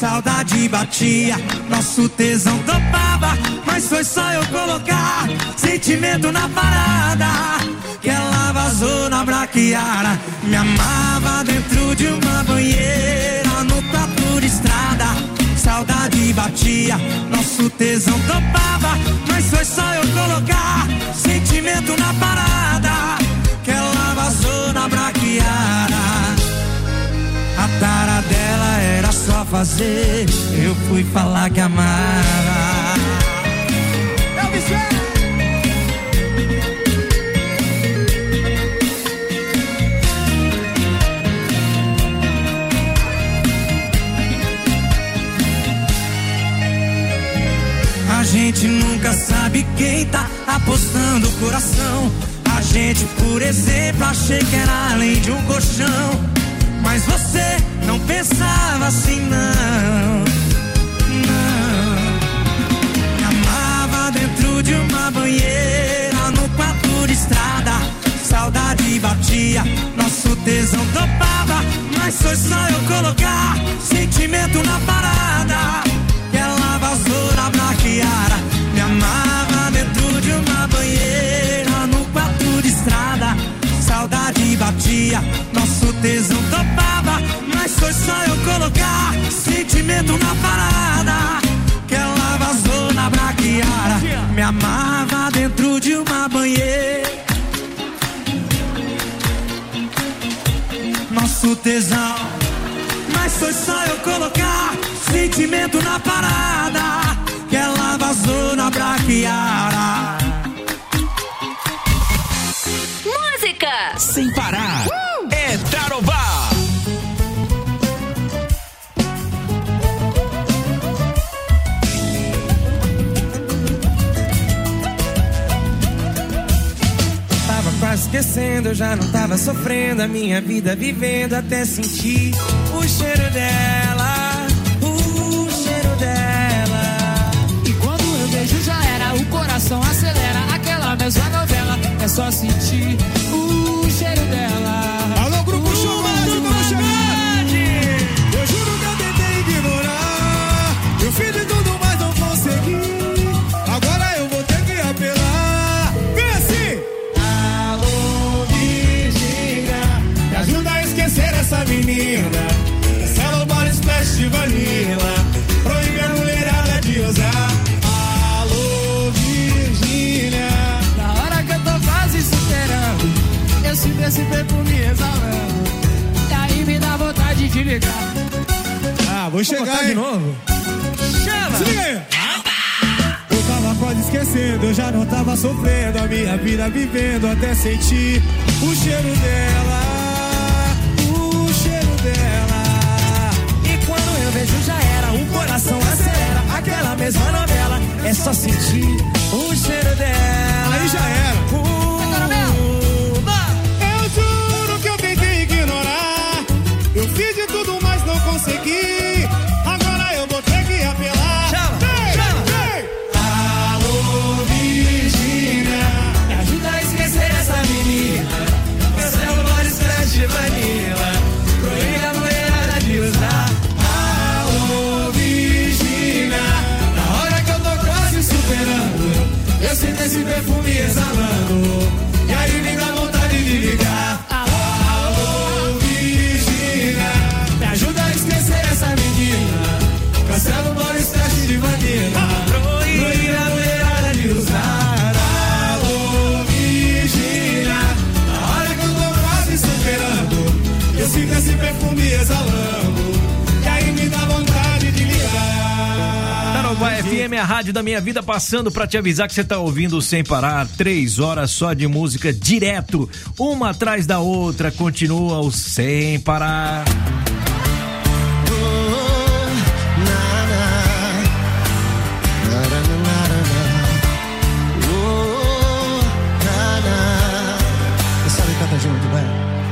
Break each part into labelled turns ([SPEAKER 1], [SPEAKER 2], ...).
[SPEAKER 1] saudade batia, nosso tesão topava, mas foi só eu colocar sentimento na parada, que ela vazou na braquiara. Me amava dentro de uma banheira, no prato de estrada, saudade batia, nosso tesão topava, mas foi só eu colocar sentimento na parada, que ela vazou na braquiara. A tara dela era só fazer, eu fui falar que amava. Eu me sei. A gente nunca sabe quem tá apostando o coração. A gente, por exemplo, achei que era além de um colchão, mas você não pensava assim, não. Não. Me amava dentro de uma banheira, no quarto de estrada, saudade batia, nosso tesão topava, mas foi só eu colocar sentimento na parada, que ela vazou na braquiara. Me amava dentro de uma banheira, no quarto de estrada, saudade batia, nosso tesão topava, mas foi só eu colocar sentimento na parada, que ela vazou na braquiara. Me amava dentro de uma banheira, nosso tesão, mas foi só eu colocar sentimento na parada, que ela vazou na braquiara.
[SPEAKER 2] Música
[SPEAKER 3] sem parar. É Tarobá.
[SPEAKER 1] Tava quase esquecendo, eu já não tava sofrendo, a minha vida vivendo até sentir o cheiro dela, o cheiro dela.
[SPEAKER 4] E quando eu beijo já era, o coração acelera, aquela mesma novela, é só sentir o cheiro dela.
[SPEAKER 5] Alô, Grupo Chumate, vamos chegar! Eu juro que eu tentei ignorar, eu fiz de tudo, mas não consegui. Agora eu vou ter que apelar. Vem assim! Alô, Virgínia, me ajuda a esquecer essa menina. Cello Body Splash de vanilla, proíbe a mulherada de usar. Alô, Virgínia,
[SPEAKER 4] na hora que eu tô quase superando, eu sinto esse perfume exalando, e aí me dá vontade de ligar.
[SPEAKER 5] Ah, vou chegar
[SPEAKER 1] de novo.
[SPEAKER 4] Chama!
[SPEAKER 5] Se liga aí! Eu tava quase esquecendo, eu já não tava sofrendo, a minha vida vivendo até sentir o cheiro dela, o cheiro dela.
[SPEAKER 1] E quando eu vejo já era, o coração acelera, aquela mesma novela, é só sentir o cheiro dela.
[SPEAKER 5] Aí já era. Eu juro que eu tentei ignorar, eu fiz de tudo, mas não consegui. Agora eu vou ter que apelar.
[SPEAKER 1] Chama, chama.
[SPEAKER 5] Alô, Virgínia,
[SPEAKER 1] Me ajuda a esquecer essa menina, Cello Body Splash de vanilla, proíbe a mulherada de usar.
[SPEAKER 5] alô, Virgínia,
[SPEAKER 1] Na hora que eu tô quase superando, eu sinto esse perfume exalando, e aí me dá vontade de ligar.
[SPEAKER 5] alô, Virgínia,
[SPEAKER 1] Me ajuda a esquecer essa menina, cancela o Body Splash de vanilla, proíbe a mulherada de usar.
[SPEAKER 5] alô, Virgínia,
[SPEAKER 1] Na hora que eu tô quase superando, eu sinto esse perfume exalando, e aí me dá vontade de ligar.
[SPEAKER 3] Tarobá FM, a rádio da minha vida, passando pra te avisar que você tá ouvindo Sem Parar, 3 horas só de música direto, uma atrás da outra, continua o Sem Parar.
[SPEAKER 5] sabe cantar junto, vai.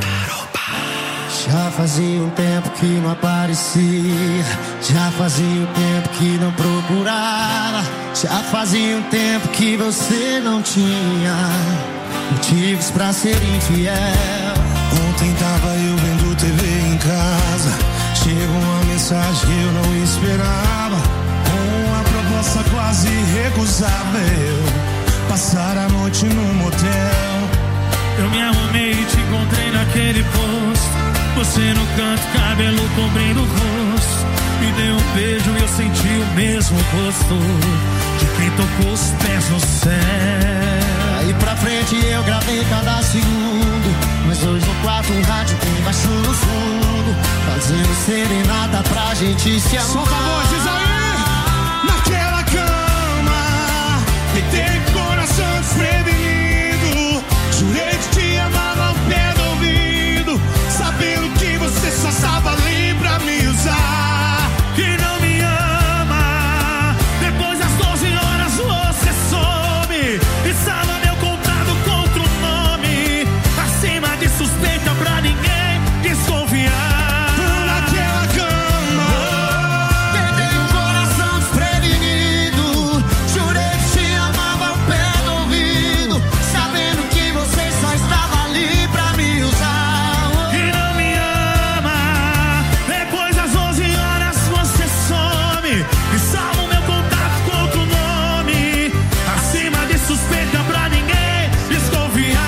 [SPEAKER 5] Já fazia um tempo que não aparecia, já fazia um tempo que não procurava, já fazia um tempo que você não tinha motivos pra ser infiel. Ontem tava eu vendo TV em casa, chegou uma mensagem mensagem eu não esperava, com uma proposta quase irrecusável, passar a noite num motel.
[SPEAKER 1] Eu me arrumei e te encontrei naquele posto, você no canto, cabelo cobrindo o rosto. Me deu um beijo e eu senti o mesmo gosto de quem tocou os pés no céu.
[SPEAKER 6] Aí pra frente eu gravei cada segundo, mas hoje no quarto um rádio bem baixo no fundo, fazendo serenata pra gente se amar.
[SPEAKER 5] Solta a voz, diz aí! Naquela cama, me tem coração desprevenido, jurei que te amava ao pé do ouvido, sabendo que você só estava ali pra me usar.
[SPEAKER 1] Que não me ama, depois das 12 horas você some e salva meu contato contra o nome, acima de suspeita pra ninguém desconfiar.
[SPEAKER 5] Naquela cama,
[SPEAKER 6] tentei um coração desprevenido, jurei que te amava ao pé do ouvido, sabendo que você só estava ali pra me usar.
[SPEAKER 1] Que não me ama, depois das 12 horas você some e salva o meu contato contra o nome, acima de suspeita pra ninguém desconfiar.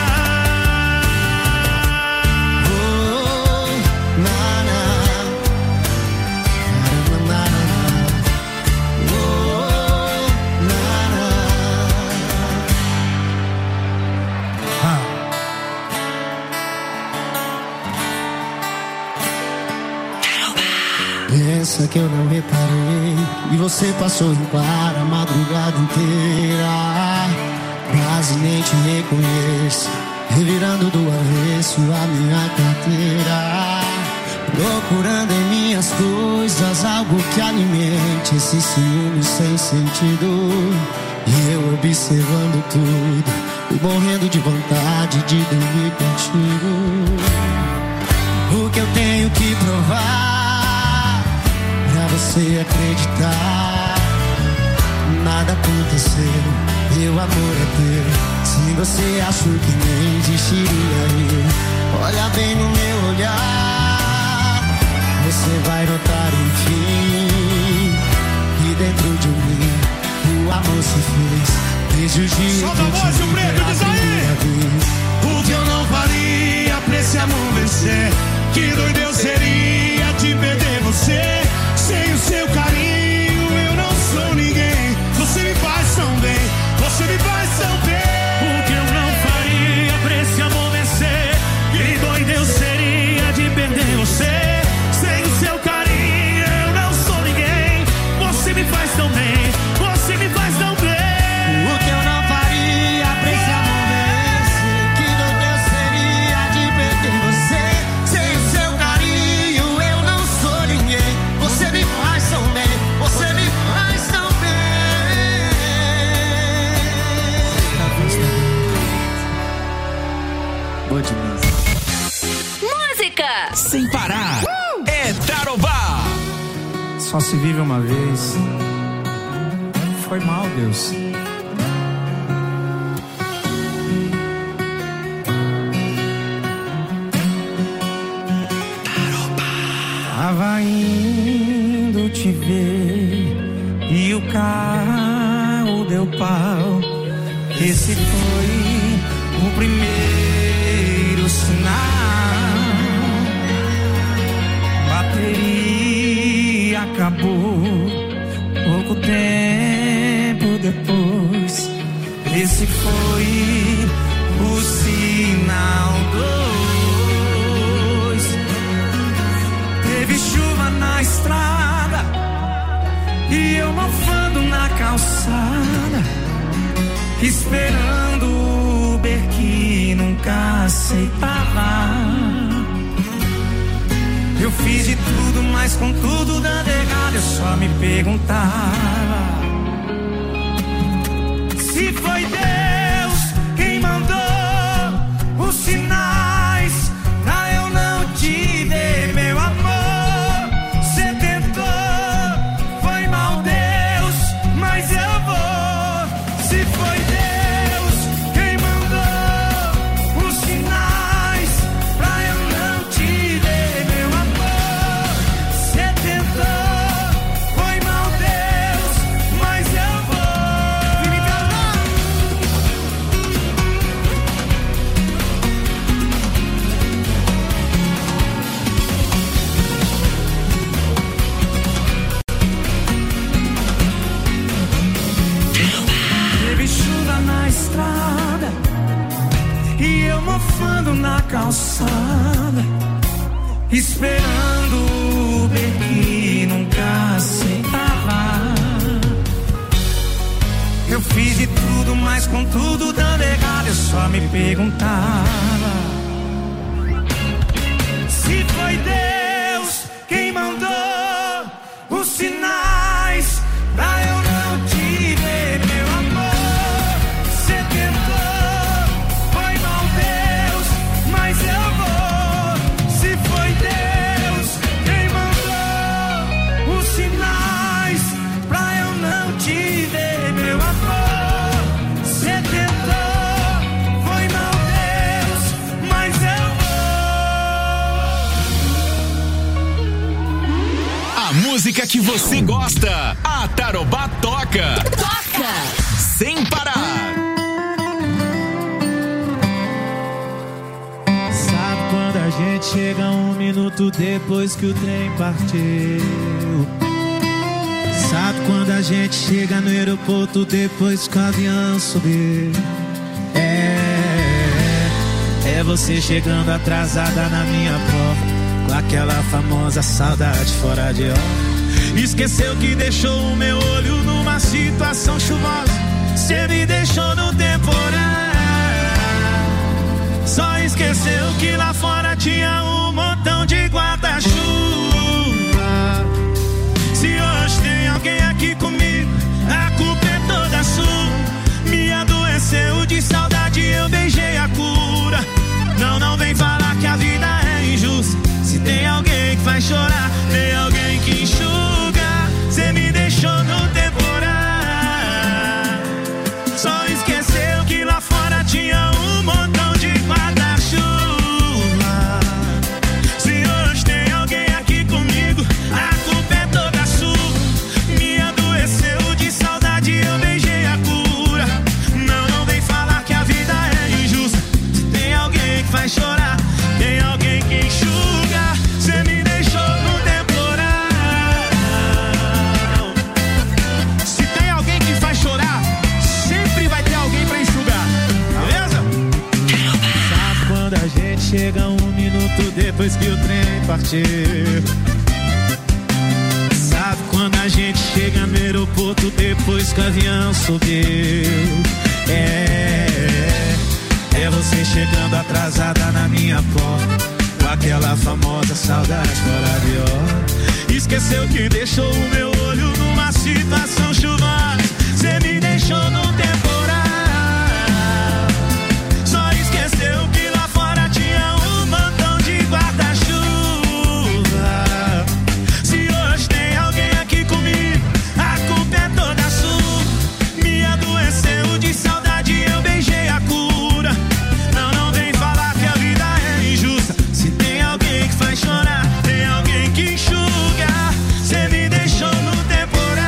[SPEAKER 6] Pensa que eu não reparei e você passou em claro a madrugada inteira, quase nem te reconheço, revirando do avesso a minha carteira, procurando em minhas coisas algo que alimente esse ciúme sem sentido, e eu observando tudo e morrendo de vontade de dormir contigo. O que eu tenho que provar pra você acreditar? Nada aconteceu, meu amor é teu. Se você achou que nem existiria eu, olha bem no meu olhar, você vai notar enfim que dentro de mim o amor se fez. Desde o dia
[SPEAKER 5] solta a voz, o preto, diz aí! O que eu não faria pra esse amor vencer? Que doido eu seria de perder você. Sem o seu carinho eu não sou ninguém. Você me faz tão bem, você me faz tão bem.
[SPEAKER 1] O que eu não faria pra esse amor vencer? Que doido eu seria de perder você. Sem o seu carinho eu não sou ninguém. Você me faz tão bem, você me faz tão bem.
[SPEAKER 6] O que eu não faria pra esse amor vencer? Que doido eu seria de perder você. Sem o seu carinho eu não sou ninguém. Você me faz tão bem, você me faz tão bem. Boa demais.
[SPEAKER 2] Música
[SPEAKER 3] Sem parar. É Tarobá.
[SPEAKER 1] Só se vive uma vez. Foi mal, Deus. Tava indo te ver e o carro deu pau. Esse foi o primeiro sinal. Bateria acabou pouco tempo depois. Esse foi o sinal 2. Teve chuva na estrada e eu mofando na calçada, esperando o Uber que nunca aceitava. Eu fiz de tudo, mas com tudo dando errado, eu só me perguntava se foi Deus quem mandou os sinais pra eu não te ver, meu amor. Cê tentou, foi mal, Deus, mas eu vou. Se foi Deus quem mandou os sinais pra eu não te ver, meu amor. Cê tentou. calçada, esperando o Uber que nunca aceitava. Eu fiz de tudo, mas com tudo dando errado, eu só me perguntava se foi Deus quem mandou os sinais pra eu não te ver, meu amor. Você tentou, foi mal Deus, mas eu vou. Se foi Deus quem mandou os sinais pra eu não te ver, meu amor. Você tentou, foi mal Deus, mas eu vou.
[SPEAKER 7] A música que você gosta, a Tarobá toca.
[SPEAKER 2] Toca!
[SPEAKER 7] Sem parar.
[SPEAKER 5] Sabe quando a gente chega 1 minuto depois que o trem partiu? Sabe quando a gente chega no aeroporto depois que o avião subiu? É você chegando atrasada na minha porta, com aquela famosa saudade fora de hora. Esqueceu que deixou o meu olho numa situação chuvosa. Cê me deixou no temporal. Só esqueceu que lá fora tinha um montão de guarda-chuva. Se hoje tem alguém aqui comigo, a culpa é toda sua. Me adoeceu de saudade, eu beijei a cura. Não vem falar que a vida é injusta. Se tem alguém que faz chorar, tem alguém que enxuga. Cê me deixou no temporal. Só esqueceu que lá fora tinha um montão de guarda-chuva. Se hoje tem alguém aqui comigo, a culpa é toda sua. Me adoeceu de saudade, eu beijei a cura. Não vem falar que a vida é injusta. Se tem alguém que faz chorar, tem alguém que enxuga. Cê me deixou no temporal. Se tem alguém que faz chorar, sempre vai ter alguém pra enxugar. Beleza? Sabe quando a gente chega 1 minuto depois que o trem partiu? Sabe quando a gente chega no aeroporto depois que o avião subiu? É você chegando atrasada na minha porta, com aquela famosa saudade fora de hora. Esqueceu que deixou o meu olho numa situação chuvosa. Cê me deixou no temporal. Só esqueceu que lá fora tinha um montão de guarda-chuva. Se hoje tem alguém aqui comigo, a culpa é toda sua. Me adoeceu de saudade, eu beijei a cura. Não vem falar que a vida é injusta. Se tem alguém que faz chorar, tem alguém que enxuga. Cê me deixou no temporal.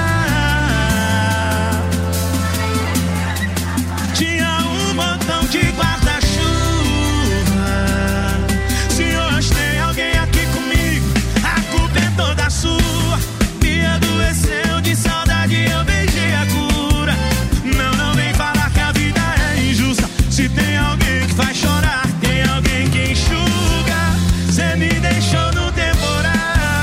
[SPEAKER 5] Tinha um montão de guarda-chuva. Se hoje tem alguém aqui comigo, a culpa é toda sua. Me adoeceu de saudade, eu beijei a cura. Não vem falar que a vida é injusta. Se tem alguém que faz chorar, tem alguém que enxuga. Cê me deixou no temporal.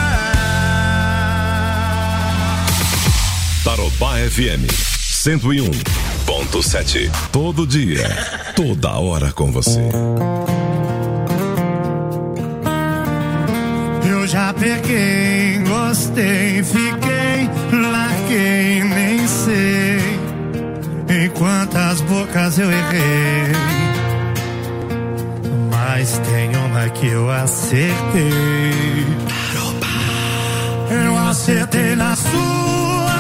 [SPEAKER 7] Tarobá FM 101.7. Todo dia, toda hora com você.
[SPEAKER 1] Eu já peguei, gostei, fiquei, larguei, nem sei em quantas bocas eu errei, mas tem uma que eu acertei. Eu acertei na sua,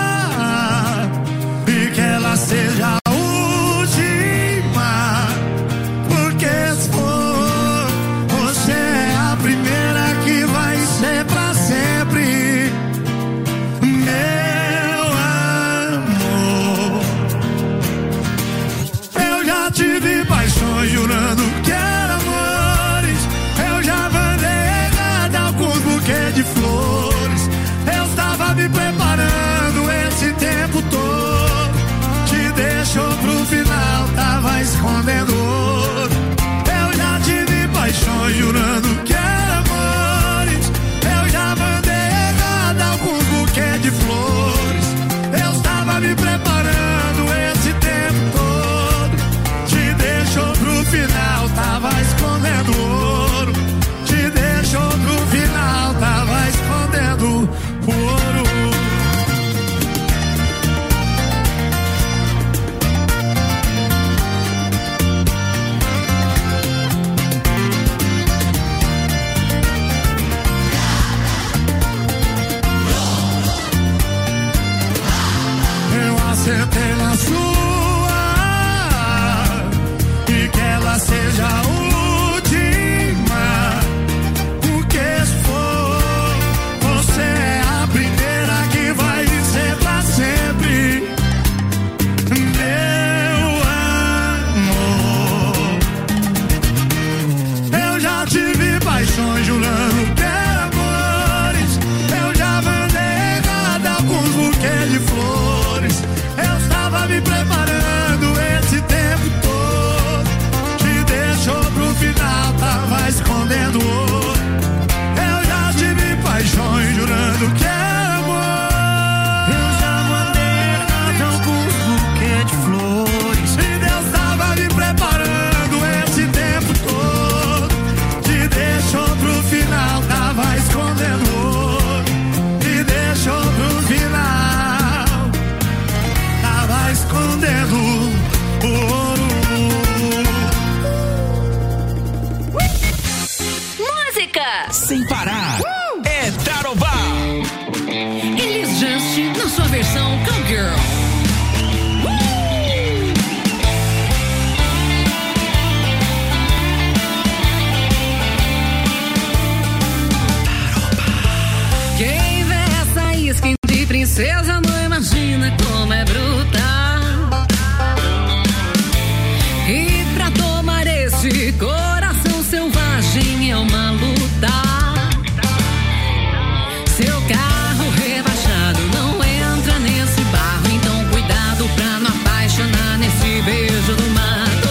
[SPEAKER 1] e que ela seja a última, porque se for, você é a primeira que vai ser pra sempre, meu amor. Eu já tive paixões jurando que eram amores. Eu já mandei errado alguns buquês de flores. Eu estava me preparando esse tempo todo. Te deixou pro final, tava escondendo ouro. Eu já tive paixões
[SPEAKER 8] princesa, não imagina como é brutal. E pra tomar esse coração selvagem é uma luta. Seu carro rebaixado não entra nesse barro, então cuidado pra não apaixonar nesse beijo do mato.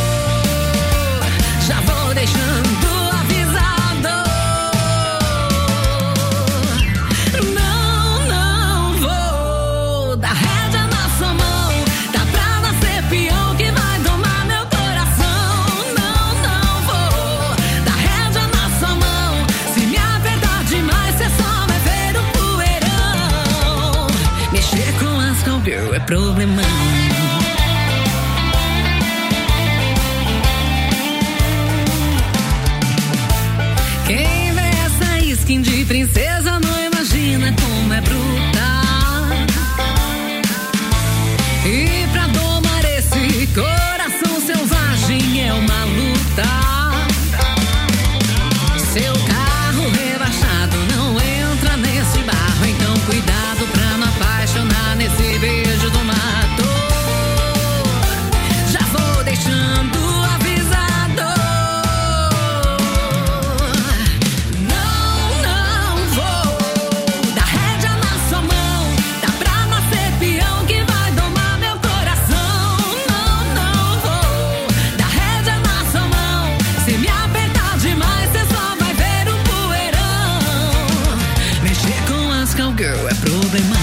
[SPEAKER 8] Já vou deixando avisado. Não vou dar rédea na sua mão. Tá pra nascer peão que vai domar meu coração. Não vou dar rédea na sua mão. Se me apertar demais, cê só vai ver o poeirão. Mexer com as cowgirl é problemão. Quem vê essa skin de princesa não imagina como é brutal. E pra domar esse coração selvagem é uma luta. Seu carro rebaixado não entra nesse barro, então cuidado pra não apaixonar nesse beijo do mato. Já vou deixando avisado. Não vou dar rédea na sua mão. Dá pra nascer peão que vai domar meu coração. Não vou dar rédea na sua mão. Se me apertar demais, cê só vai ver o poeirão. Mexer com as cowgirl é problemão.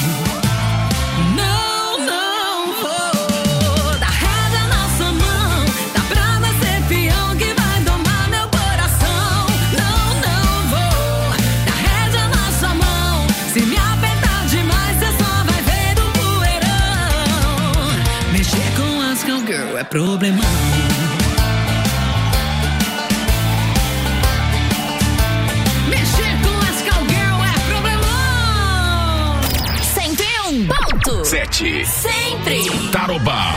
[SPEAKER 8] Não vou dar rédea na sua mão. Dá pra nascer peão que vai domar meu coração. Não vou dar rédea na sua mão. Se me apertar demais, cê só vai ver o poeirão. Mexer com as cowgirl é problemão. Mexer com as cowgirl é problemão.
[SPEAKER 2] 101.7
[SPEAKER 7] 7.
[SPEAKER 2] Sempre.
[SPEAKER 7] Tarobá.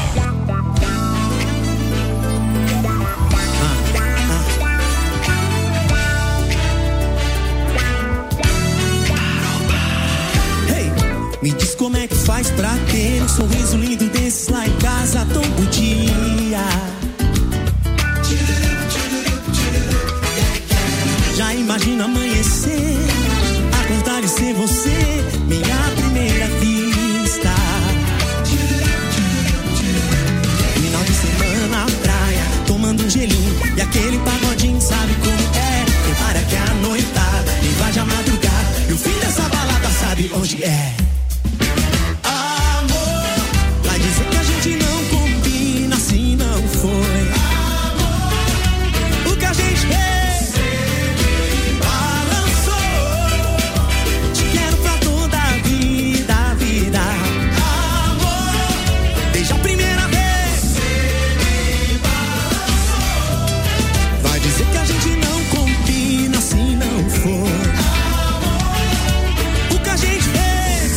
[SPEAKER 6] Hey, me diz como é que faz pra ter um sorriso lindo desses lá em casa todo dia. Já imagino amanhecer, acordar e ser você, minha primeira vista. Final de semana na praia, tomando um gelinho e aquele pagodinho, sabe como é? Prepara que a noitada invade a madrugada e o fim dessa balada sabe onde é. Amor, vai dizer que a gente não combina, assim não foi. Amor, o que a gente fez balançou. Te quero pra toda a vida, vida. Amor, desde a primeira vez vai dizer que a gente não combina, assim não foi. O que a gente fez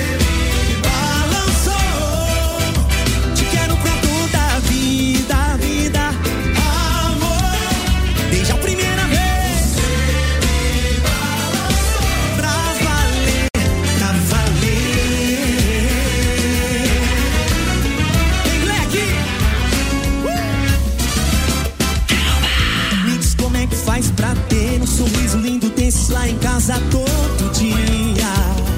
[SPEAKER 6] balançou. Te quero pra toda a vida, vida. Amor, desde a primeira vez pra valer, pra valer. Tem Black. Me diz como é que faz pra ter um sorriso lindo desses lá em casa todo dia.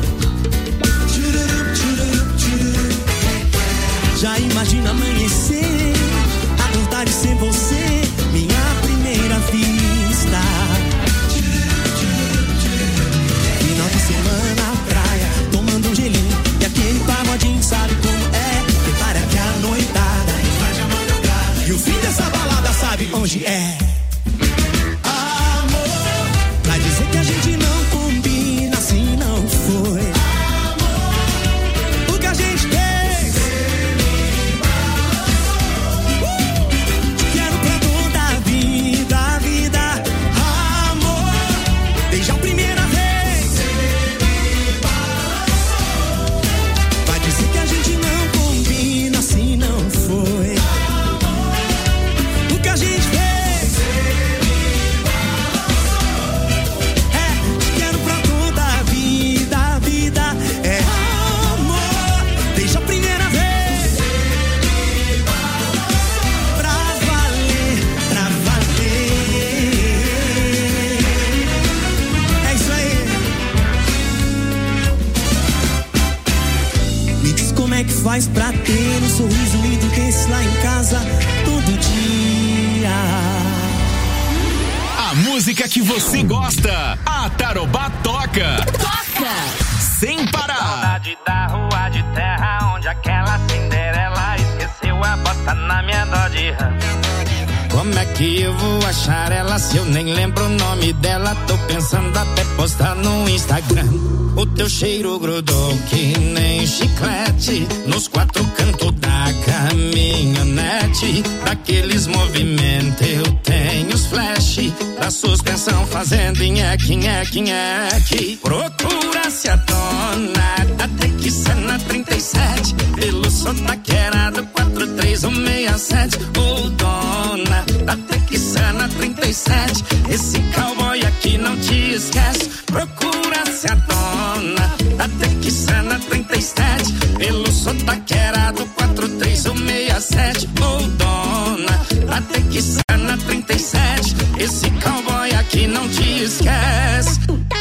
[SPEAKER 6] Já imagina amanhecer, acordar e ser você, minha primeira vista. Final de semana na praia, tomando um gelinho e aquele pagodinho, sabe como é? Prepara que a noitada invade a madrugada e o fim dessa balada sabe onde é. Amor, vai dizer que a gente não combina, assim não foi. Amor, o que a gente fez faz pra ter um sorriso lindo desse lá em casa todo dia?
[SPEAKER 7] A música que você gosta, a Tarobá toca.
[SPEAKER 2] Toca!
[SPEAKER 7] Sem parar.
[SPEAKER 9] Saudade da rua de terra onde aquela Cinderela esqueceu a bota na minha Dodge Ram. Como é que eu vou achar ela se eu nem lembro o nome dela? Tô pensando até postar no Instagram. O teu cheiro grudou que nem chiclete nos quatro cantos da caminhonete. Daqueles movimentos eu tenho os flash da suspensão fazendo nheque, nheque, nheque. Procura-se a dona da Texana 37 pelo sotaqueirado 43167. Ô dona da Texana 37, esse cowboy aqui não te esquece. Procura-se a dona da Texana 37 pelo sotaqueirado 43167. Ô dona da Texana 37, esse cowboy aqui não te esquece.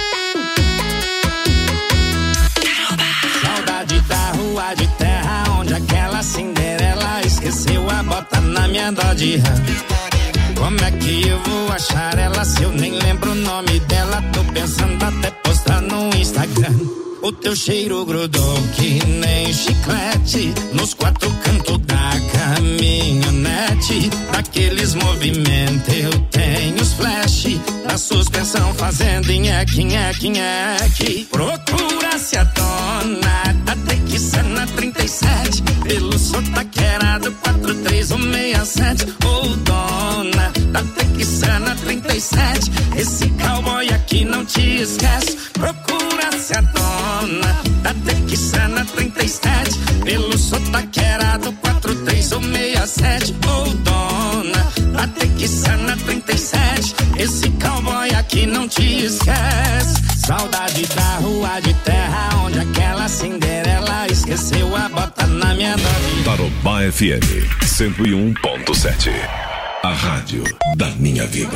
[SPEAKER 9] Saudade da rua de terra onde aquela Cinderela esqueceu a bota na minha Dodge Ram. Como é que eu vou achar ela se eu nem lembro o nome dela? Tô pensando até postar no Instagram. O teu cheiro grudou que nem chiclete nos quatro cantos da caminhonete. Daqueles movimentos eu tenho os flash da suspensão fazendo nheque, nheque, nheque. Procura-se a dona da Texana 37 pelo sotaqueirado 43167. Ô dona da Texana 37, esse cowboy aqui não te esquece. Procura-se a dona da Texana 37 pelo sotaqueirado 43167. Ô dona da Texana 37, esse cowboy aqui não te esquece. Saudade da rua de terra onde aquela Cinderela esqueceu a bota na minha Dodge.
[SPEAKER 10] Tarobá FM 101.7, a rádio da minha vida.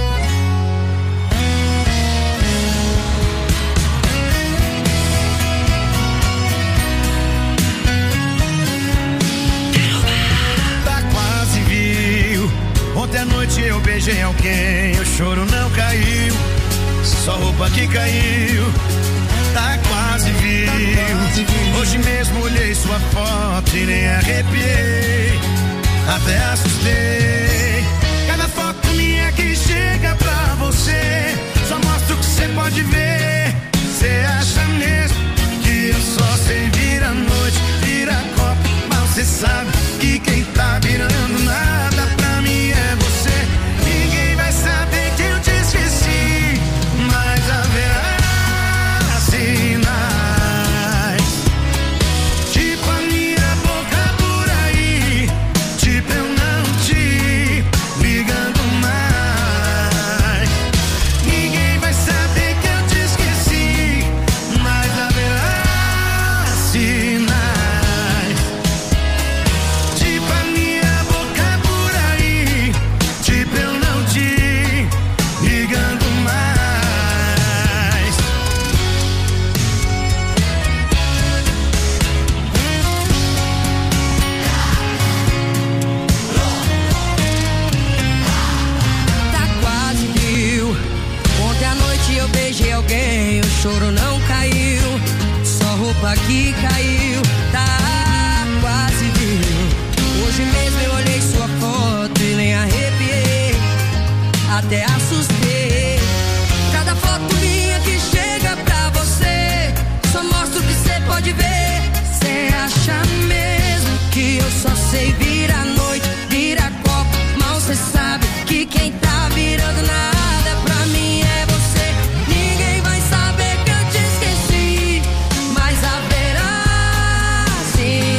[SPEAKER 1] Ontem à noite eu beijei alguém, o choro não caiu, só roupa que caiu, tá quase viu. Hoje mesmo olhei sua foto e nem arrepiei, até assustei. Cada foto minha que chega pra você, só mostra o que você pode ver. Você acha mesmo que eu só sei virar noite, virar copo, mas você sabe que quem tá virando nada pra mim é você. Ninguém vai saber que eu te esqueci, mas haverá sinais, tipo a minha boca por aí, tipo eu não te ligando mais. Ninguém vai saber que eu te esqueci, mas haverá sinais, tipo a minha boca por aí, tipo eu não te ligando mais.
[SPEAKER 8] Tá quase viu. Ontem à noite eu beijei alguém, o choro não caiu, só roupa que caiu. Tá quase viu. Hoje mesmo eu olhei sua foto e nem arrepiei, até assustei. Cada foto minha que chega pra você, só mostra o que você pode ver. Você acha mesmo que eu só sei virar noite, virar copo, mal cê sabe que quem tá virando nada pra mim é você. Ninguém vai saber que eu te esqueci, mas haverá sinais,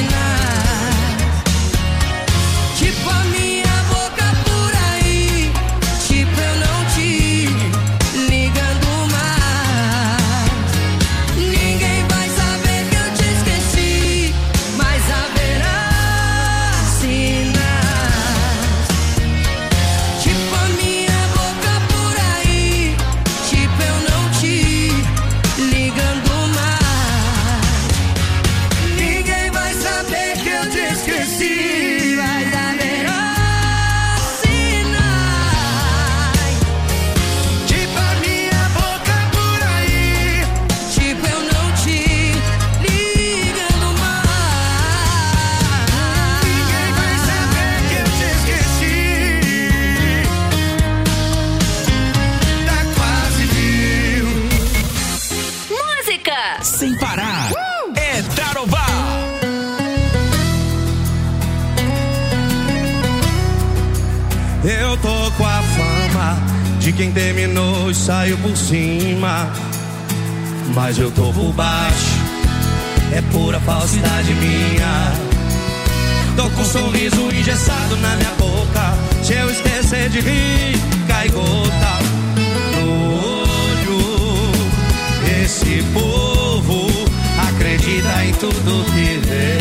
[SPEAKER 1] de quem terminou e saiu por cima. Mas eu tô por baixo, é pura falsidade minha. Tô com um sorriso engessado na minha boca. Se eu esquecer de rir, cai gota no olho. Esse povo acredita em tudo que vê.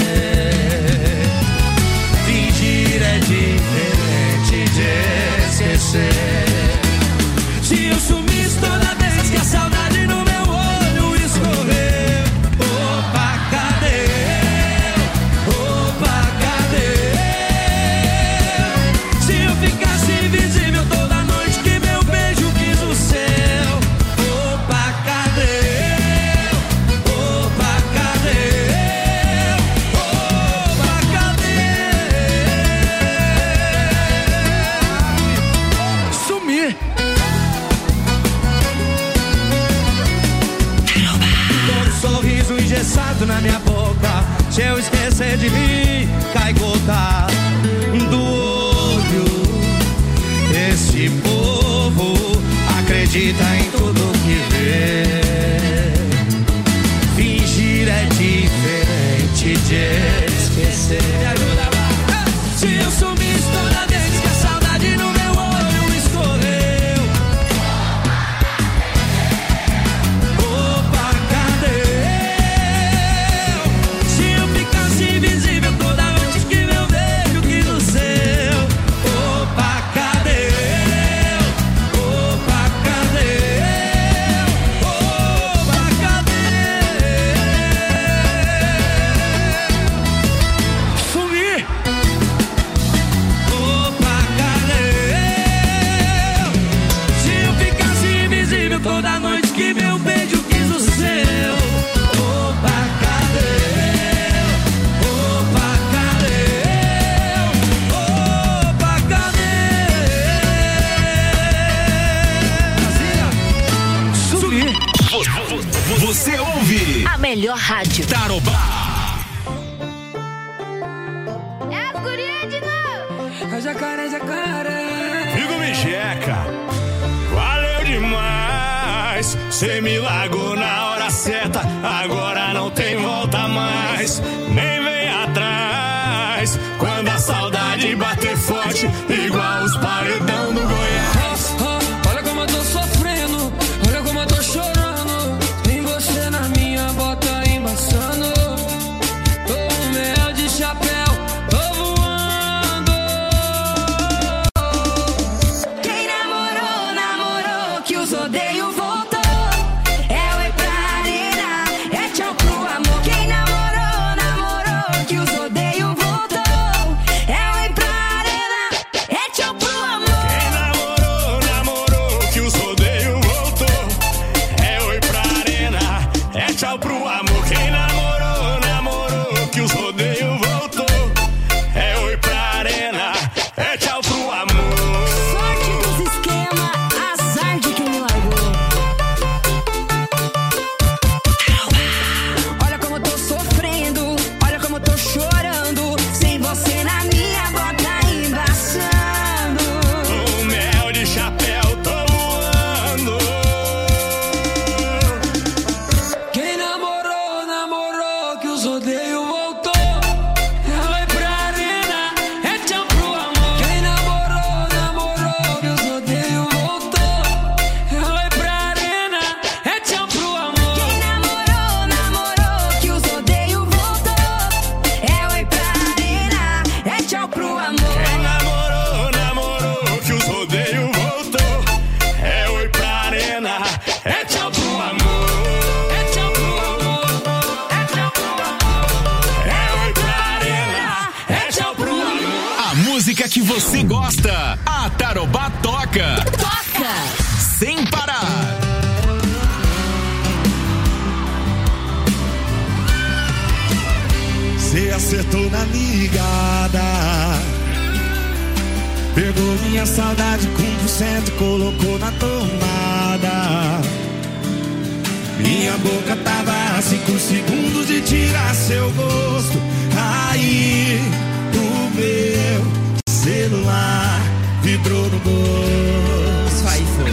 [SPEAKER 1] Fingir é diferente de esquecer. Se eu sumisse toda vez que a saudade no meu olho escorreu, opa, cadê eu? Opa, cadê eu? Se eu ficasse invisível toda noite que meu beijo quis o céu, opa, cadê eu? Opa, cadê eu? Opa, cadê eu? Sumir. Sorriso engessado na minha boca. Se eu esquecer de rir, cai gota do olho. Esse povo acredita em tudo que vê. Fingir é diferente de esquecer. Me ajuda lá. Se eu sumisse toda vez que a saudade no meu olho escorreu, invisível toda noite que meu beijo quis o seu. Opa, cadê eu? Opa, cadê eu? Opa, cadê eu? Sumir. Opa, cadê eu? Se eu ficasse invisível toda noite que meu beijo quis o seu. Opa, cadê eu?
[SPEAKER 7] Você ouve
[SPEAKER 2] a melhor rádio.
[SPEAKER 7] Tarobá.
[SPEAKER 2] É as gurias de novo.
[SPEAKER 4] É jacaré, jacaré.
[SPEAKER 9] Figo Micheca, valeu demais. Cê me largou na hora certa, agora não tem volta mais. Nem vem atrás, quando a saudade bater forte, igual os paredão do Goiás.
[SPEAKER 4] Olha como eu tô sofrendo, olha como eu tô chorando. Tem você na minha bota embaçando. Tô um mel de chapéu, tô voando.
[SPEAKER 8] Quem namorou, namorou, que os odeio voltou. É oi pra arena, é tchau pro amor. Quem namorou, namorou, que os odeio voltou. É oi pra arena, é tchau pro amor.
[SPEAKER 9] Quem namorou, namorou, que os rodeio voltou. É oi pra arena, é tchau pro amor. Quem namorou, namorou, que os rodeio voltou. É oi pra arena, é tchau pro amor.
[SPEAKER 8] Sorte dos esquema, azar de quem me largou. Olha como eu tô sofrendo, olha como eu tô chorando. Sem você na minha bota embaçando.
[SPEAKER 9] Um mel de chapéu, tô voando.
[SPEAKER 4] Quem namorou, namorou, que os odeio voltou. É oi pra arena, é tchau pro amor. Quem namorou, namorou, que os odeio voltou. É oi pra arena, é tchau pro amor.
[SPEAKER 8] Quem namorou, namorou, que os odeio voltou. É oi pra arena, é tchau pro amor.
[SPEAKER 9] Quem namorou, namorou, que os rodeio voltou. É oi pra arena, é tchau pro amor.
[SPEAKER 4] É tchau pro amor, é tchau pro amor.
[SPEAKER 9] É oi pra arena, é tchau pro amor.
[SPEAKER 7] A música que você gosta, a Tarobá toca.
[SPEAKER 2] Toca.
[SPEAKER 7] Sem parar.
[SPEAKER 5] Cê acertou na ligada. Pegou minha saudade com 1% e colocou na tomada. Minha boca tava a 5 segundos de tirar seu gosto. Aí o meu celular vibrou no bolso.
[SPEAKER 11] Aí foi.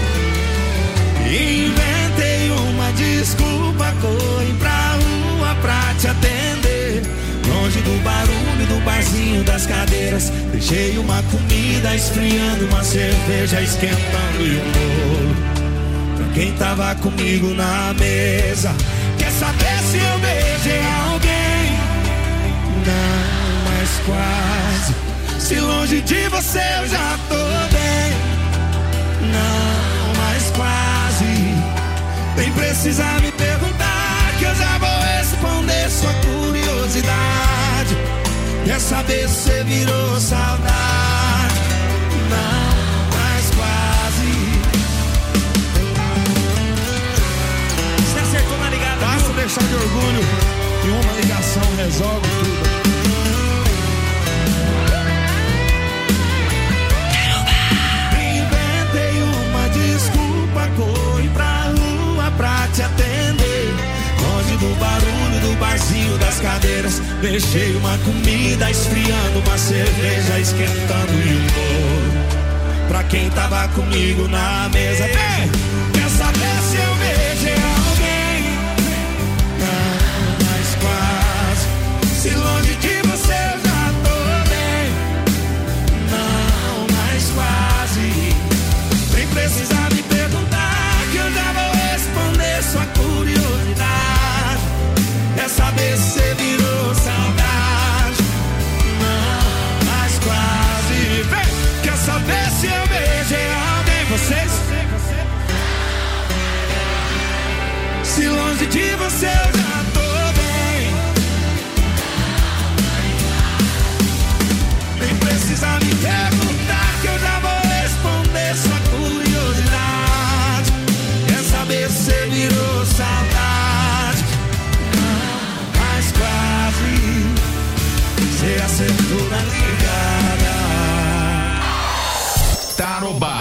[SPEAKER 1] Inventei uma desculpa, corri pra rua pra te atender. Longe do barulho do barzinho das cadeiras. Deixei uma comida esfriando, uma cerveja esquentando e um bolo pra quem tava comigo na mesa. Quer saber se eu beijei alguém? Não, mas quase. Se longe de você eu já tô bem. Não, mas quase. Nem precisa me perguntar, que eu já vou responder sua curiosidade. Quer saber se você virou saudade? Não, mas quase. Você acertou na ligada.
[SPEAKER 5] Basta deixar de orgulho e uma ligação resolve tudo.
[SPEAKER 1] Inventei uma desculpa, corri pra rua pra te atender. Longe do barulho do barzinho das cadeiras. Deixei uma comida esfriando, uma cerveja esquentando e um bolo pra quem tava comigo na mesa. Vem! Quer saber se eu beijei alguém? Não, mas quase. Se longe de você eu já tô bem. Não, mas quase. Nem precisa me perguntar, que eu já vou responder sua curiosidade. Quer saber se você virou saudade? Não, mas quase. Vem! Quer saber se eu beijei alguém? Vocês? Se longe de você eu já tô bem. Nem precisa me perguntar, que eu já vou responder sua curiosidade. Quer saber se você virou saudade? Não, mas quase. Você acertou na ligada.
[SPEAKER 7] Tarobá.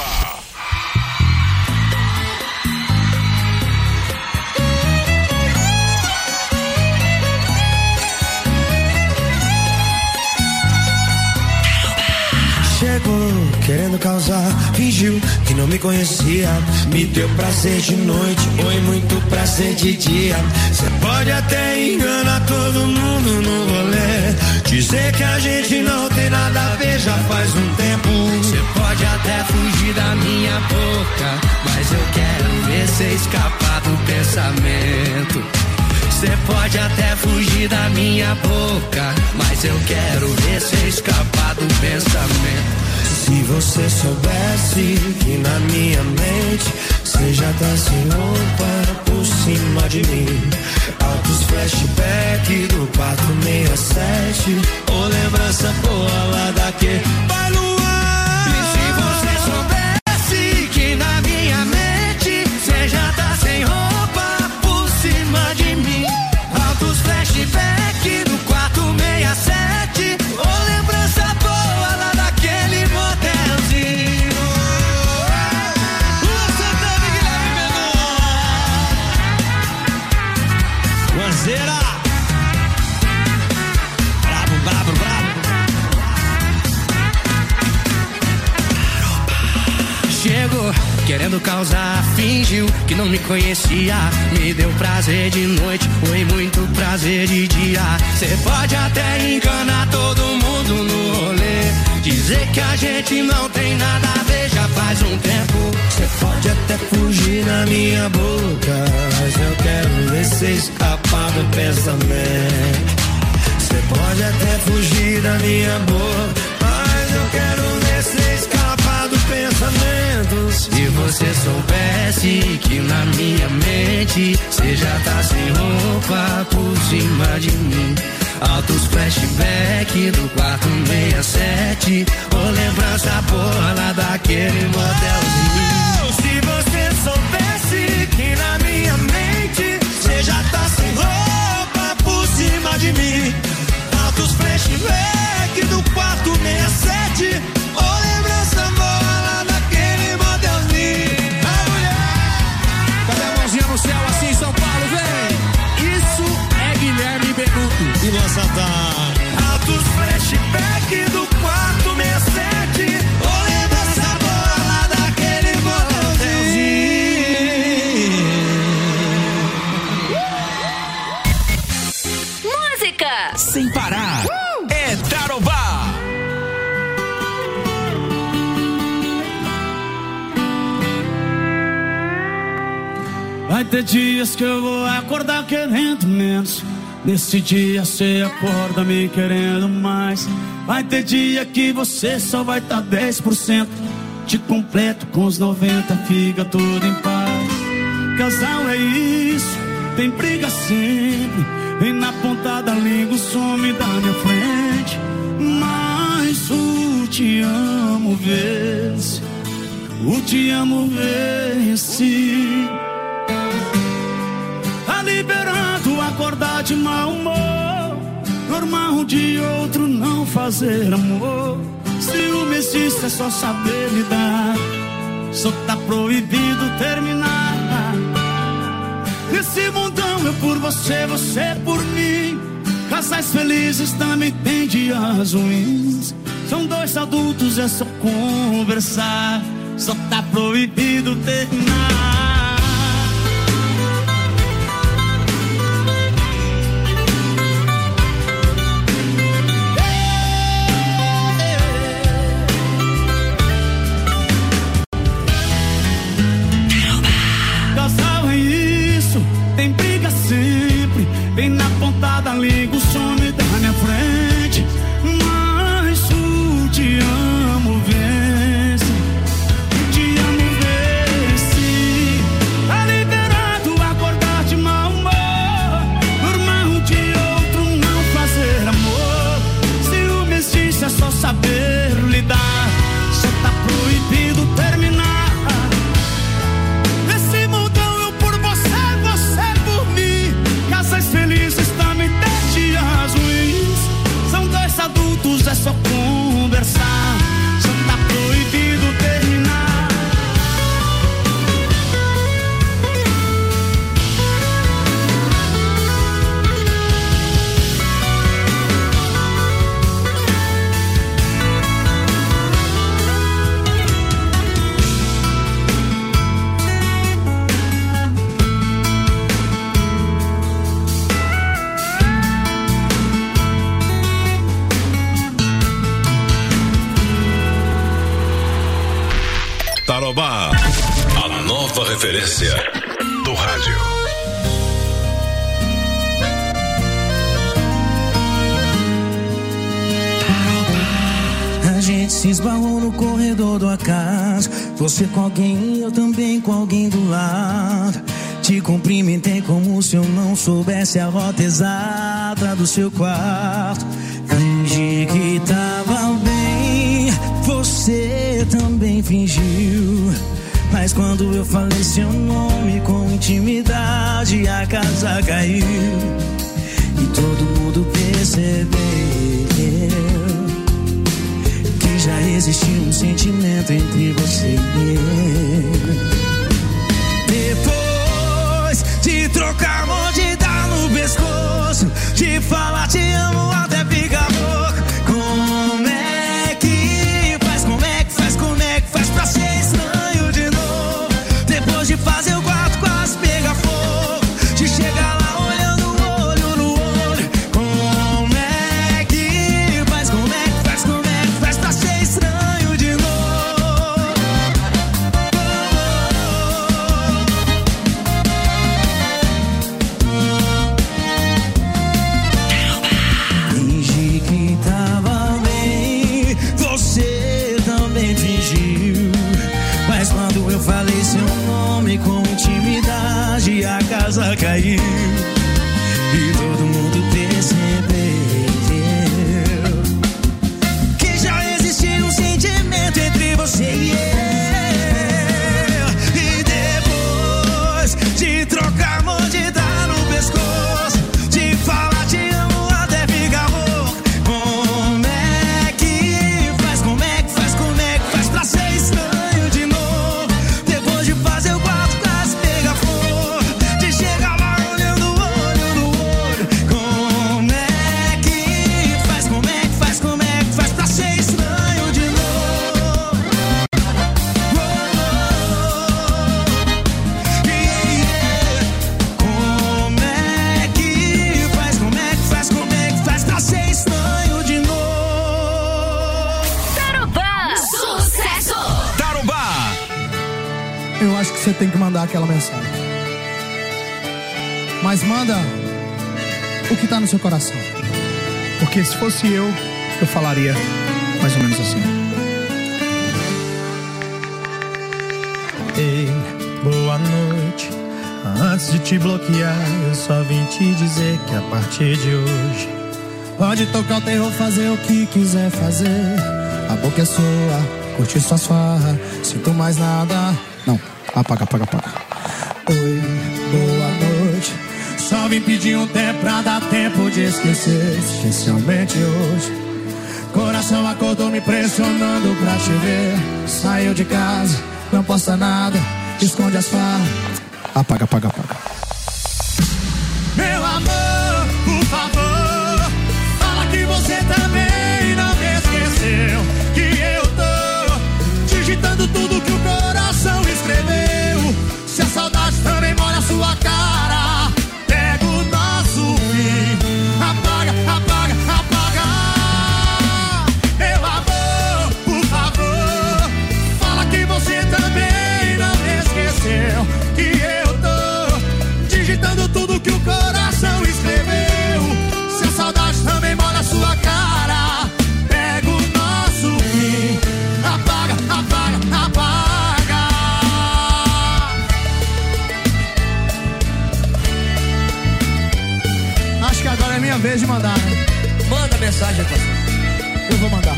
[SPEAKER 1] Chegou querendo causar, fingiu que não me conhecia. Me deu prazer de noite, foi muito prazer de dia. Cê pode até enganar todo mundo no rolê, dizer que a gente não tem nada a ver já faz um tempo. Cê pode até fugir da minha boca, mas eu quero ver cê escapar do pensamento. Cê pode até fugir da minha boca, mas eu quero ver cê escapar do pensamento. Se você soubesse que na minha mente cê já tá sem roupa por cima de mim. Altos flashback do 467, ou lembrança boa lá daquele vai no ar. E se você soubesse que na minha mente cê já tá sem roupa por cima de mim. Altos flashback do 467, ou lembrança boa lá daquele motelzinho. Lua Santana e Guilherme Mendonça. Guanzeira. Brabo, brabo, brabo. Chegou querendo causar, fingiu que não me conhecia. Me deu prazer de noite, foi muito prazer de dia. Cê pode até enganar todo mundo no rolê, dizer que a gente não tem nada a ver já faz um tempo. Cê pode até fugir na minha boca, mas eu quero ver cê escapar do pensamento. Cê pode até fugir da minha boca, mas eu quero ver cê escapar do pensamento. Se você soubesse que na minha mente cê já tá sem roupa por cima de mim. Altos flashback do 467, ou lembrança boa lá daquele motelzinho. Se você soubesse que na minha mente cê já tá sem roupa por cima de mim. Altos flashback do 467, ou lembrança boa lá daquele motelzinho. A mulher, cadê a mãozinha no céu assim, São Paulo, vem? Isso é Guilherme Benuto e Luan Santana. Altos flashback do 467, ou lembrança boa lá daquele
[SPEAKER 5] ter dias que eu vou acordar querendo menos. Nesse dia cê acorda me querendo mais. Vai ter dia que você só vai tá 10%. Te completo com os 90, fica tudo em paz. Casal é isso, tem briga sempre. Vem na ponta da língua, some da minha frente. Mas o te amo vence. O te amo vence. Tá liberado acordar de mau humor. Normal de outro não fazer amor. Ciúme existe, é só saber lidar. Só tá proibido terminar. Nesse mundão eu por você, você por mim. Casais felizes também tem dias ruins. São dois adultos, é só conversar. Só tá proibido terminar. Casal é isso, tem briga sempre. Vem na ponta da língua, some da minha frente. Mas o te amo vence. O te amo vence. Tá liberado acordar de mau humor. Normal de outro não fazer amor. Ciúme existe, é só saber lidar. Só tá proibido terminar. Nesse mundão eu por você, você por mim. Casais felizes também tem dias ruins. São dois adultos, é só conversar. Só tá proibido terminar.
[SPEAKER 10] Tarobá, a nova referência do rádio.
[SPEAKER 1] A gente se esbarrou no corredor do acaso. Você com alguém e eu também com alguém do lado. Te cumprimentei como se eu não soubesse a rota exata do seu quarto. Fingi que tava bem, você também fingiu. Mas quando eu falei seu nome com intimidade, a casa caiu. E todo mundo percebeu que já existia um sentimento entre você e eu. Depois de trocar amor, de dar no pescoço, de falar te amo até ficar louco. Como é que faz, como é que faz, como é que faz pra ser estranho de novo? Depois de fazer o quarto quase pegar fogo, de chegar lá olhando olho no olho. Como é que faz, como é que faz, como é que faz pra ser estranho de novo? Fingi que tava bem, você também fingiu. Mas quando eu falei seu nome com intimidade, a casa caiu. E todo mundo percebeu que já existia um sentimento entre você e eu. E depois de trocar amor, de dar no pescoço, de falar te amo até ficar louco. Como é que faz, como é que faz, como é que faz pra ser estranho de novo? Depois de fazer o quarto quase pegar fogo, de chegar lá olhando olho no olho. Como é que faz, como é que faz, como é que faz pra ser estranho de novo? Como é que faz, como é que faz, como é que faz pra ser estranho de novo?
[SPEAKER 2] Tarobá. Sucesso.
[SPEAKER 7] Tarobá.
[SPEAKER 11] Eu acho que você tem que mandar aquela mensagem.
[SPEAKER 6] Mas manda o que tá no seu coração.
[SPEAKER 11] Porque se fosse eu falaria mais ou menos assim.
[SPEAKER 6] Ei, boa noite. Antes de te bloquear, eu só vim te dizer que a partir de hoje pode tocar o terror, fazer o que quiser fazer. A boca é sua, curtir suas farras. Sinto mais nada. Não, apaga. Oi, boa noite. Só vim pedir um tempo pra dar tempo de esquecer. Especialmente hoje. Coração acordou me pressionando pra te ver. Saiu de casa, não posta nada, esconde as farras. Apaga. Meu amor, por favor, fala que você também não me esqueceu. Que eu tô digitando tudo que o coração escreveu. Se a saudade também molha a sua cara, pega o nosso fim. Apaga. Meu amor, por favor, fala que você também não me esqueceu. Que eu tô digitando tudo que o coração escreveu. Se a saudade também molha a sua cara, pega o nosso fim. Apaga. Acho que agora é minha vez de mandar, né?
[SPEAKER 12] Manda mensagem, pastor.
[SPEAKER 6] Eu vou mandar.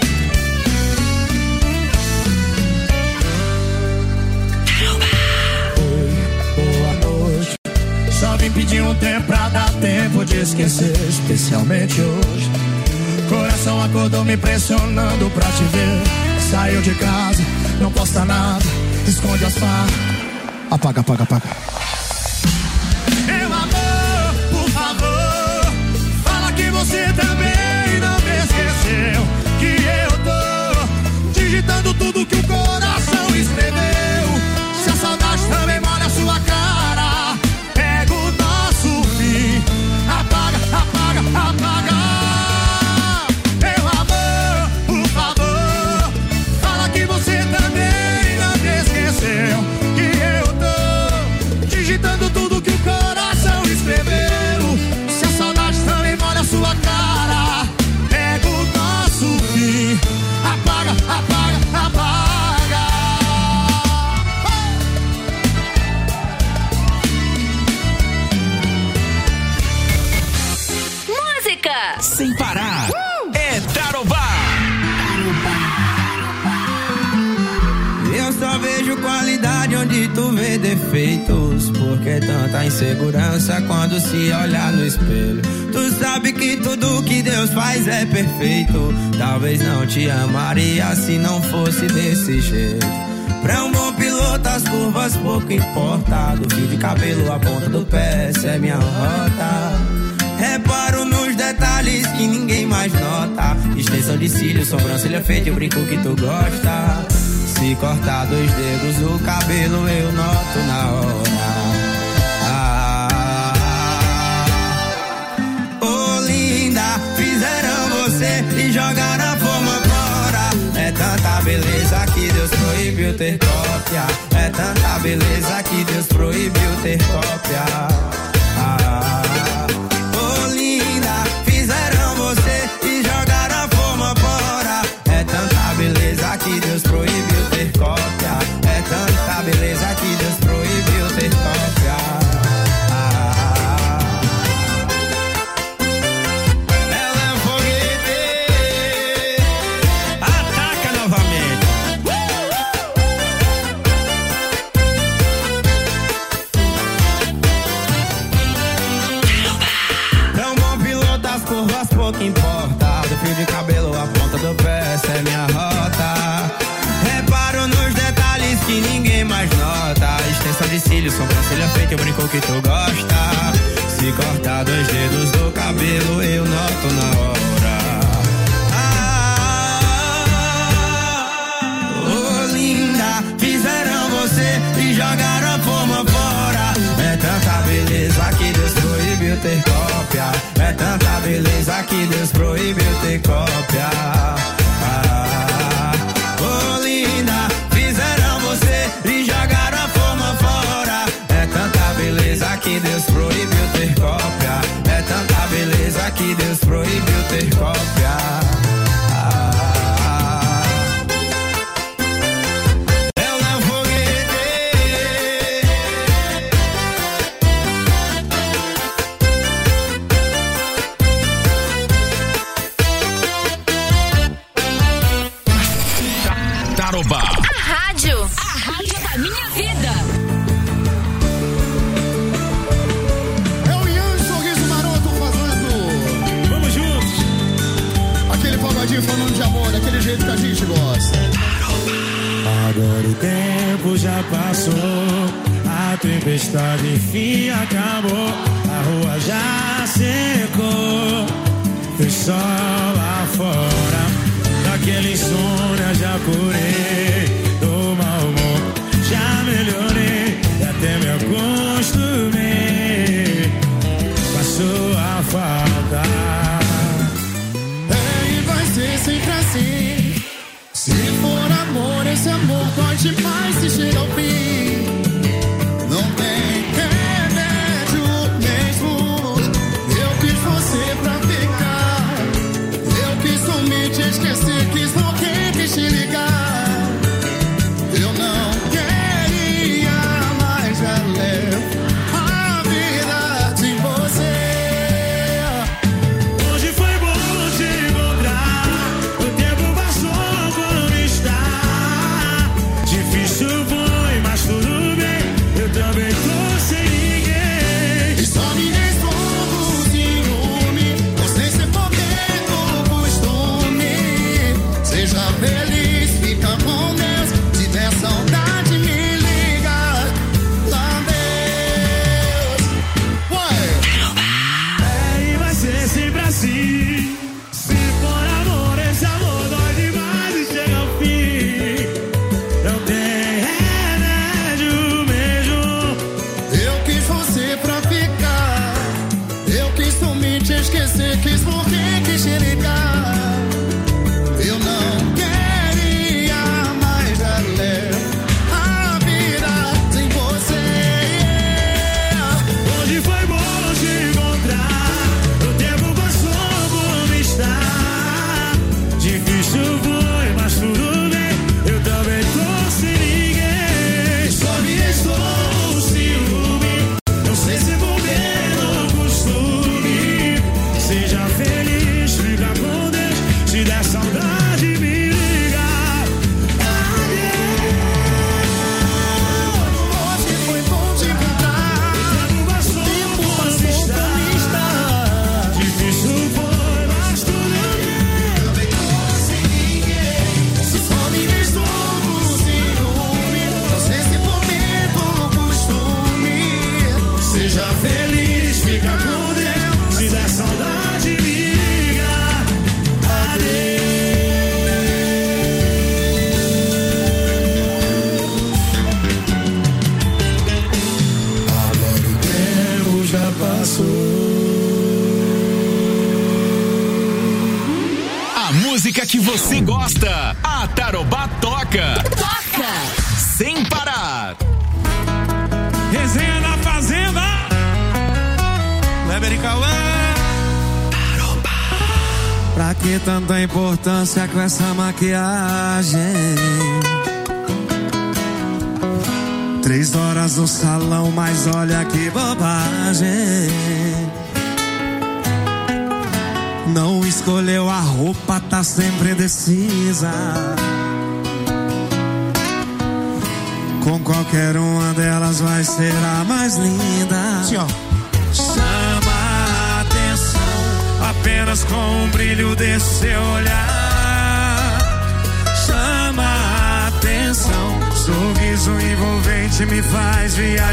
[SPEAKER 6] Só vim pedir um tempo pra dar tempo de esquecer. Especialmente hoje. Coração acordou me pressionando pra te ver. Saiu de casa, não posta nada, esconde as farras. Apaga. Meu amor, por favor, fala que você também não me esqueceu. Que eu tô digitando tudo que o coração escreveu. Se a saudade também molha a sua cara, pega o nosso fim. Apaga. Meu amor, por favor, fala que você também não me esqueceu. Que eu tô digitando tudo que o coração escreveu. Se a saudade também molha a sua cara, pega o nosso fim. Apaga.
[SPEAKER 7] Sem parar. É Tarobá.
[SPEAKER 1] Eu só vejo qualidade onde tu vê defeitos. Porque tanta insegurança quando se olhar no espelho. Tu sabe que tudo que Deus faz é perfeito. Talvez não te amaria se não fosse desse jeito. Pra um bom piloto as curvas pouco importa. Do fio de cabelo à ponta do pé, essa é minha rota. Reparo nos detalhes que ninguém mais nota. Extensão de cílios, sobrancelha feita, eu brinco que tu gosta. Se cortar 2 dedos o cabelo eu noto na hora. Oh linda, fizeram você e jogaram a forma fora. É tanta beleza que Deus proibiu ter cópia. É tanta beleza que Deus proibiu ter cópia. Fizeram você e jogaram a forma fora. É tanta beleza que Deus proibiu ter cópia. É tanta beleza que Deus proibiu ter cópia. Ela é um foguete. Ataca novamente. Curvas pouco importa. Do fio de cabelo à ponta do pé, essa é minha rota. Reparo nos detalhes que ninguém mais nota. Extensão de cílios, sobrancelha feita, eu brinco que tu gosta. Se cortar 2 dedos do cabelo, eu noto na hora. Oh linda, fizeram você e jogaram a forma fora. É tanta beleza que Deus proibiu ter cópia. É tanta beleza que Deus proibiu ter cópia. Oh linda, fizeram você e jogaram a forma fora. É tanta beleza que Deus proibiu que Deus proibiu ter cópia.
[SPEAKER 7] Tarobá.
[SPEAKER 2] A rádio da minha vida.
[SPEAKER 5] É o Ian Sorriso Maroto fazendo. Vamos juntos. Aquele pagodinho falando de amor, daquele jeito que a gente gosta.
[SPEAKER 1] Agora o tempo já passou, a tempestade enfim acabou, a rua já secou, fez sol lá fora. Daquele insônia já curei, do mau humor já melhorei, e até me acostumei com a sua falta.
[SPEAKER 5] E vai ser sempre assim. Se for amor, esse amor dói demais se chega ao fim. Não tem remédio mesmo. Eu quis você pra ficar. Eu quis sumir, te esquecer, quis morrer, quis te ligar. Eu não queria mais já levo a vida sem você.
[SPEAKER 1] Hoje foi bom te encontrar, o tempo passou por estar. Difícil foi, mas tudo bem, eu também tô sem ninguém.
[SPEAKER 5] E só me respondo o ciúme, você se poder do costume. Seja feliz, fica com Deus, se der saudade me liga. Lá Deus.
[SPEAKER 1] E vai ser sempre assim. Se for amor, esse amor dói demais e chega ao fim. Não tem remédio mesmo.
[SPEAKER 5] Eu quis você pra ficar. Eu quis sumir, te esquecer, quis morrer, quis te ligar. Eu não queria mais já levo a vida sem você.
[SPEAKER 1] Hoje foi bom te encontrar, o tempo passou por me estar. Difícil foi, mas tudo bem, eu também tô sem ninguém. Só me restou o ciúme, não sei se vou ver no costume. Seja feliz, fica com Deus, se der saudade me liga.
[SPEAKER 5] Hoje foi bom te encontrar.
[SPEAKER 1] Tempo passou por me estar. Difícil foi, mas tudo bem.
[SPEAKER 5] Também tô sem ninguém. Se só me restou o ciúme, não sei se for medo do costume.
[SPEAKER 1] Seja feliz, fica com Deus, se der saudade me liga. Adeus. Agora o tempo já passou.
[SPEAKER 7] A música que você gosta, a Tarobá toca.
[SPEAKER 2] Toca!
[SPEAKER 7] Sem parar.
[SPEAKER 1] Resenha na Fazenda. Kleber e Cauã.
[SPEAKER 12] Pra que tanta importância com essa maquiagem? 3 horas no salão, mas olha que bobagem. Não escolheu a roupa, tá sempre indecisa. Com qualquer uma delas vai ser a mais linda.
[SPEAKER 5] Assim, ó.
[SPEAKER 12] Chama a atenção apenas com o brilho desse seu olhar. Chama a atenção, sorriso envolvente me faz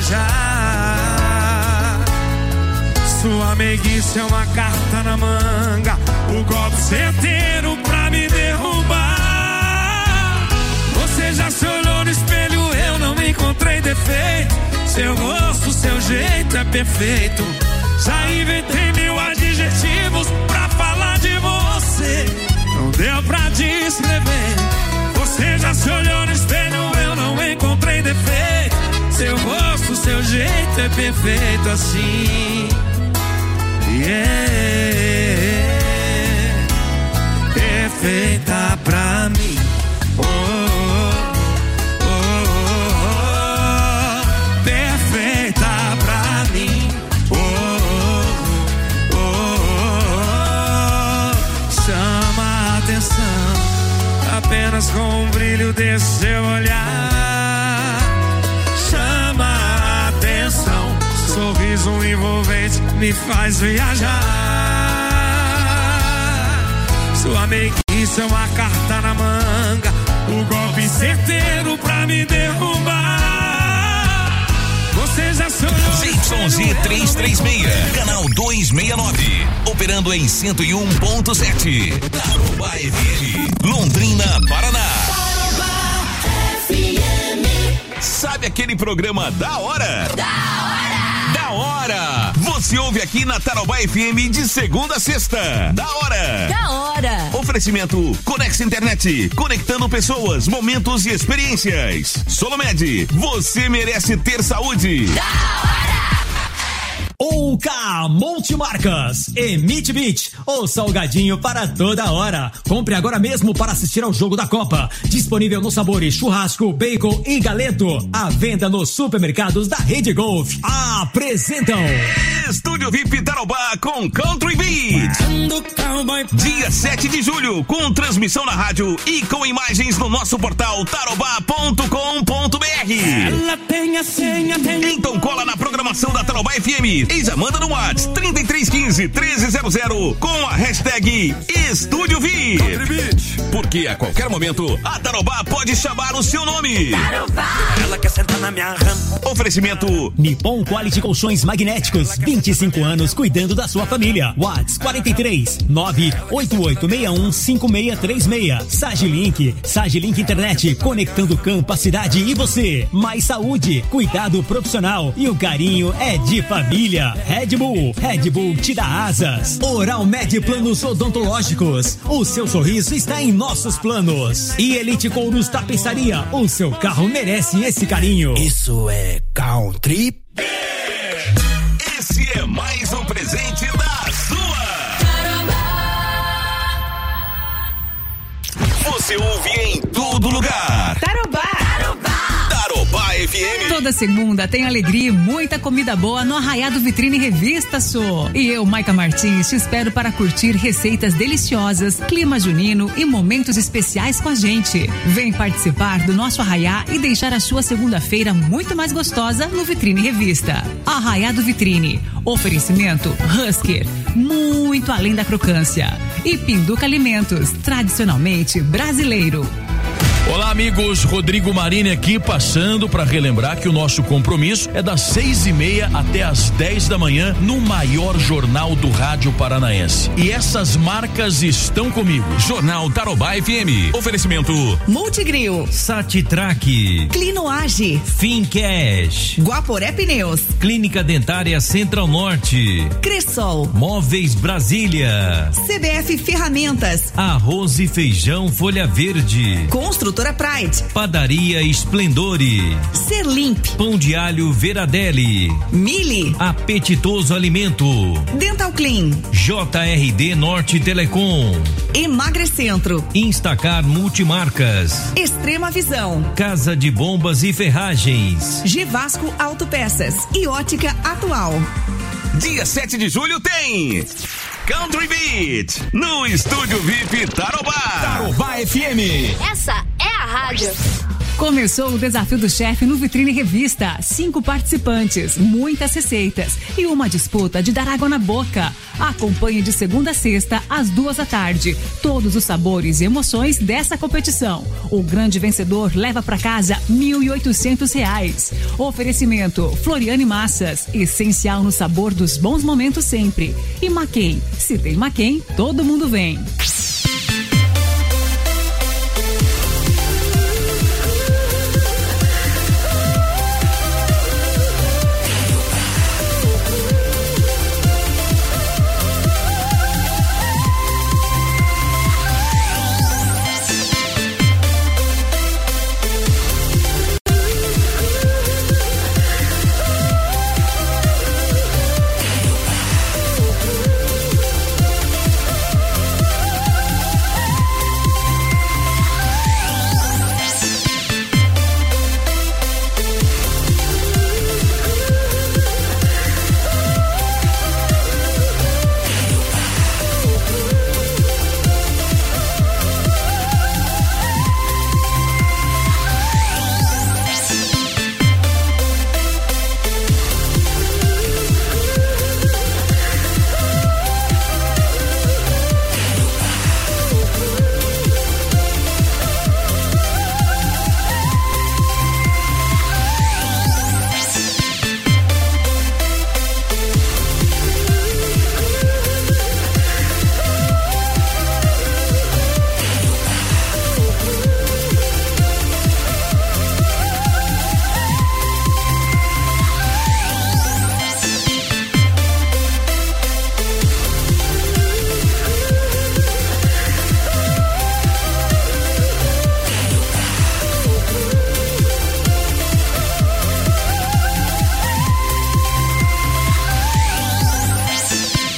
[SPEAKER 12] viajar. Sua meiguice é uma carta na manga, o golpe certeiro pra me derrubar. Você já se olhou no espelho, eu não encontrei defeito. Seu rosto, seu jeito é perfeito. Já inventei 1000 adjetivos pra falar de você. Não deu pra descrever. Você já se olhou no espelho, eu não encontrei defeito. Seu rosto, seu jeito é perfeito assim. Yeah. apenas com o brilho desse seu olhar. Chama a atenção, sorriso envolvente me faz viajar. Sua meiguice é uma carta na manga, o golpe certeiro pra me derrubar. Você já sonhou?
[SPEAKER 7] ZYZ 336, canal 269, operando em 101.7. Tarobá FM, Londrina, Paraná. Sabe aquele programa Da Hora? Da Hora! Você ouve aqui na Tarobá FM de segunda a sexta. Da Hora! Oferecimento Conex Internet, conectando pessoas, momentos e experiências. Solomed, você merece ter saúde.
[SPEAKER 13] OK Multimarcas, Emite Beat, o salgadinho para toda hora. Compre agora mesmo para assistir ao jogo da Copa. Disponível nos sabores churrasco, bacon e galeto. À venda nos supermercados da Rede Golf. Apresentam
[SPEAKER 7] Estúdio VIP Tarobá com Country Beat. Dia 7 de julho, com transmissão na rádio e com imagens no nosso portal tarobá.com.br.
[SPEAKER 12] Ela tem a senha,
[SPEAKER 7] Então cola na programação da Tarobá FM e já manda no WhatsApp 3315-1300 com a hashtag Estúdio VIP. Porque a qualquer momento a Tarobá pode chamar o seu nome.
[SPEAKER 12] Tarobá. Ela quer sentar na minha rama.
[SPEAKER 7] Oferecimento
[SPEAKER 13] Nippon Quality Colchões Magnéticos, 25 anos cuidando da sua família. WhatsApp 43 988615636. Sagilink Internet, conectando campo, a cidade e você. Mais saúde, cuidado profissional e o carinho é de família. Red Bull te dá asas. Oral Med Planos Odontológicos, o seu sorriso está em nossos planos. E Elite Couros Tapeçaria, o seu carro merece esse carinho. Isso é Country.
[SPEAKER 7] Esse é mais um presente da sua. Você ouve em todo lugar.
[SPEAKER 14] Tarobá
[SPEAKER 7] FM.
[SPEAKER 14] Toda segunda tem alegria e muita comida boa no Arraiado Vitrine Revista Sou. E eu, Maica Martins, te espero para curtir receitas deliciosas, clima junino e momentos especiais com a gente. Vem participar do nosso arraiá e deixar a sua segunda-feira muito mais gostosa no Vitrine Revista. Arraiado Vitrine. Oferecimento Husker, muito além da crocância. E Pinduca Alimentos, tradicionalmente brasileiro.
[SPEAKER 15] Olá, amigos, Rodrigo Marini aqui, passando para relembrar que o nosso compromisso é das 6:30 até as 10 da manhã no maior jornal do rádio paranaense. E essas marcas estão comigo.
[SPEAKER 7] Jornal Tarobá FM. Oferecimento
[SPEAKER 14] Multigril,
[SPEAKER 3] Satitrack,
[SPEAKER 14] Clinoage,
[SPEAKER 3] Fincash,
[SPEAKER 14] Guaporé Pneus,
[SPEAKER 3] Clínica Dentária Central Norte,
[SPEAKER 14] Cressol,
[SPEAKER 3] Móveis Brasília,
[SPEAKER 14] CBF Ferramentas,
[SPEAKER 3] Arroz e Feijão Folha Verde,
[SPEAKER 14] Construtora Pride,
[SPEAKER 3] Padaria Esplendore,
[SPEAKER 14] Serlimp,
[SPEAKER 3] Pão de Alho Veradelli,
[SPEAKER 14] Mili,
[SPEAKER 3] Apetitoso Alimento,
[SPEAKER 14] Dental Clean,
[SPEAKER 3] JRD Norte Telecom,
[SPEAKER 14] Emagrecentro,
[SPEAKER 3] Instacar Multimarcas,
[SPEAKER 14] Extrema Visão,
[SPEAKER 3] Casa de Bombas e Ferragens,
[SPEAKER 14] Gevasco Autopeças e Ótica Atual.
[SPEAKER 7] Dia 7 de julho tem Country Beat no Estúdio VIP Tarobá.
[SPEAKER 15] Tarobá FM.
[SPEAKER 2] Essa é a rádio.
[SPEAKER 14] Começou o Desafio do Chefe no Vitrine Revista. 5 participantes, muitas receitas e uma disputa de dar água na boca. Acompanhe de segunda a sexta, às 14h, todos os sabores e emoções dessa competição. O grande vencedor leva para casa R$1.800. Oferecimento Floriane Massas, essencial no sabor dos bons momentos sempre. E Maquem, se tem Maquem, todo mundo vem.